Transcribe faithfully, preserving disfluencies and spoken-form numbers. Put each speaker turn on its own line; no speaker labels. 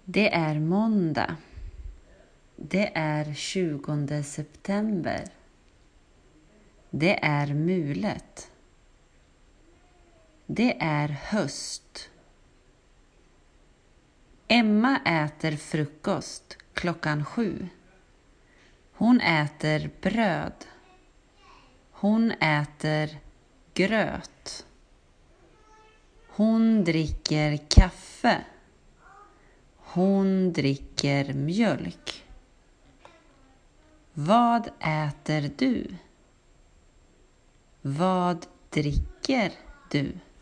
Det är måndag. Det är tjugonde september. Det är mulet. Det är höst. Emma äter frukost klockan sju. Hon äter bröd. Hon äter gröt. Hon dricker kaffe. Hon dricker mjölk. Vad äter du? Vad dricker du?